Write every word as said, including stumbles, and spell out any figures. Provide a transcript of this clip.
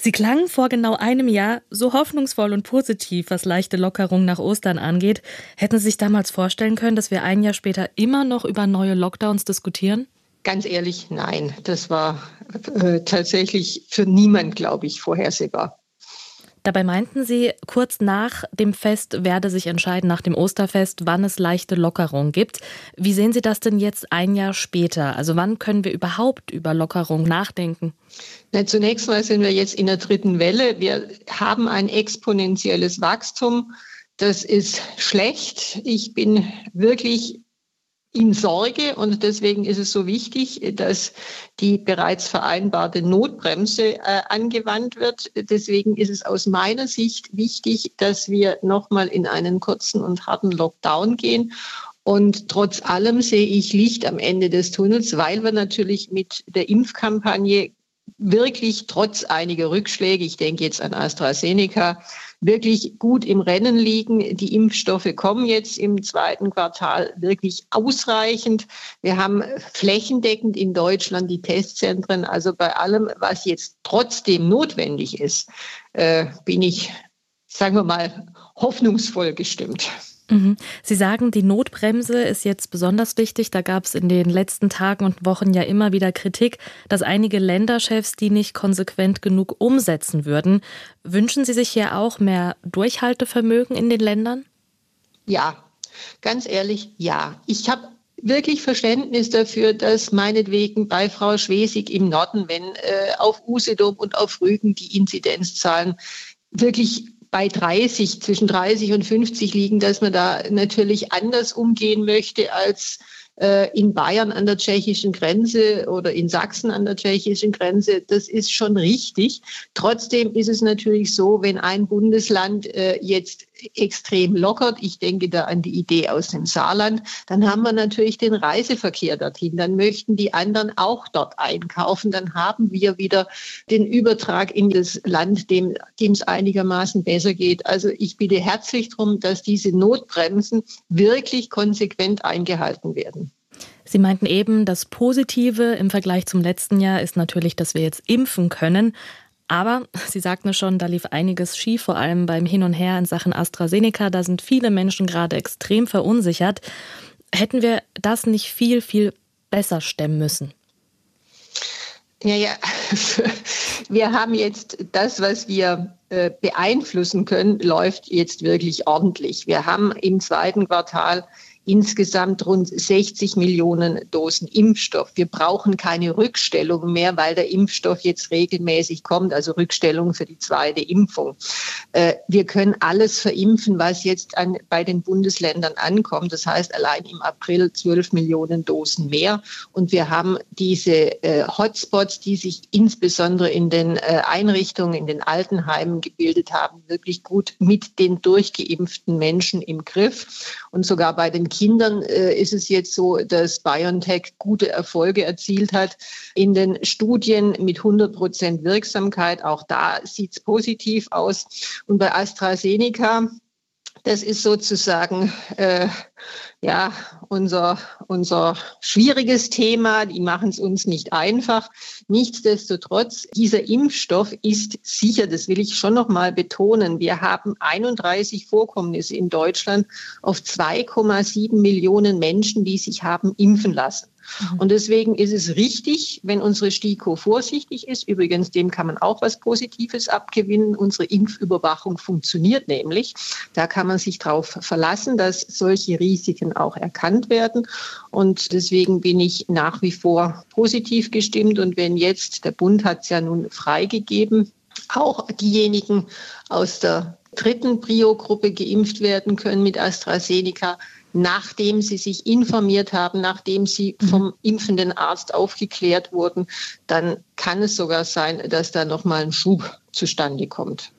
Sie klangen vor genau einem Jahr so hoffnungsvoll und positiv, was leichte Lockerung nach Ostern angeht. Hätten Sie sich damals vorstellen können, dass wir ein Jahr später immer noch über neue Lockdowns diskutieren? Ganz ehrlich, nein. Das war äh, tatsächlich für niemand, glaube ich, vorhersehbar. Dabei meinten Sie, kurz nach dem Fest werde sich entscheiden, nach dem Osterfest, wann es leichte Lockerung gibt. Wie sehen Sie das denn jetzt ein Jahr später? Also wann können wir überhaupt über Lockerung nachdenken? Na, zunächst mal sind wir jetzt in der dritten Welle. Wir haben ein exponentielles Wachstum. Das ist schlecht. Ich bin wirklich in Sorge und deswegen ist es so wichtig, dass die bereits vereinbarte Notbremse äh, angewandt wird. Deswegen ist es aus meiner Sicht wichtig, dass wir nochmal in einen kurzen und harten Lockdown gehen. Und trotz allem sehe ich Licht am Ende des Tunnels, weil wir natürlich mit der Impfkampagne wirklich trotz einiger Rückschläge, ich denke jetzt an AstraZeneca, wirklich gut im Rennen liegen. Die Impfstoffe kommen jetzt im zweiten Quartal wirklich ausreichend. Wir haben flächendeckend in Deutschland die Testzentren. Also bei allem, was jetzt trotzdem notwendig ist, äh, bin ich, sagen wir mal, hoffnungsvoll gestimmt. Sie sagen, die Notbremse ist jetzt besonders wichtig. Da gab es in den letzten Tagen und Wochen ja immer wieder Kritik, dass einige Länderchefs die nicht konsequent genug umsetzen würden. Wünschen Sie sich hier auch mehr Durchhaltevermögen in den Ländern? Ja, ganz ehrlich, ja. Ich habe wirklich Verständnis dafür, dass meinetwegen bei Frau Schwesig im Norden, wenn äh, auf Usedom und auf Rügen die Inzidenzzahlen wirklich bei dreißig, zwischen dreißig und fünfzig liegen, dass man da natürlich anders umgehen möchte als äh, in Bayern an der tschechischen Grenze oder in Sachsen an der tschechischen Grenze. Das ist schon richtig. Trotzdem ist es natürlich so, wenn ein Bundesland äh, jetzt extrem lockert, ich denke da an die Idee aus dem Saarland, dann haben wir natürlich den Reiseverkehr dorthin. Dann möchten die anderen auch dort einkaufen. Dann haben wir wieder den Übertrag in das Land, dem es einigermaßen besser geht. Also ich bitte herzlich darum, dass diese Notbremsen wirklich konsequent eingehalten werden. Sie meinten eben, das Positive im Vergleich zum letzten Jahr ist natürlich, dass wir jetzt impfen können. Aber Sie sagten es schon, da lief einiges schief, vor allem beim Hin und Her in Sachen AstraZeneca. Da sind viele Menschen gerade extrem verunsichert. Hätten wir das nicht viel, viel besser stemmen müssen? Ja, ja, wir haben jetzt das, was wir äh, beeinflussen können, läuft jetzt wirklich ordentlich. Wir haben im zweiten Quartal insgesamt rund sechzig Millionen Dosen Impfstoff. Wir brauchen keine Rückstellung mehr, weil der Impfstoff jetzt regelmäßig kommt, also Rückstellung für die zweite Impfung. Äh, wir können alles verimpfen, was jetzt an, bei den Bundesländern ankommt. Das heißt, allein im April zwölf Millionen Dosen mehr. Und wir haben diese äh, Hotspots, die sich insbesondere in den äh, Einrichtungen, in den Altenheimen gebildet haben, wirklich gut mit den durchgeimpften Menschen im Griff. Und sogar bei den Kindern äh, ist es jetzt so, dass BioNTech gute Erfolge erzielt hat in den Studien mit hundert Prozent Wirksamkeit. Auch da sieht es positiv aus. Und bei AstraZeneca, das ist sozusagen äh, ja unser, unser schwieriges Thema. Die machen es uns nicht einfach. Nichtsdestotrotz, dieser Impfstoff ist sicher, das will ich schon noch mal betonen. Wir haben einunddreißig Vorkommnisse in Deutschland auf zwei Komma sieben Millionen Menschen, die sich haben impfen lassen. Mhm. Und deswegen ist es richtig, wenn unsere STIKO vorsichtig ist. Übrigens, dem kann man auch was Positives abgewinnen. Unsere Impfüberwachung funktioniert nämlich. Da kann man sich darauf verlassen, dass solche Risiken auch erkannt werden. Und deswegen bin ich nach wie vor positiv gestimmt. Und wenn jetzt, der Bund hat es ja nun freigegeben, auch diejenigen aus der dritten Prio-Gruppe geimpft werden können mit AstraZeneca, nachdem sie sich informiert haben, nachdem sie vom impfenden Arzt aufgeklärt wurden, dann kann es sogar sein, dass da nochmal ein Schub zustande kommt.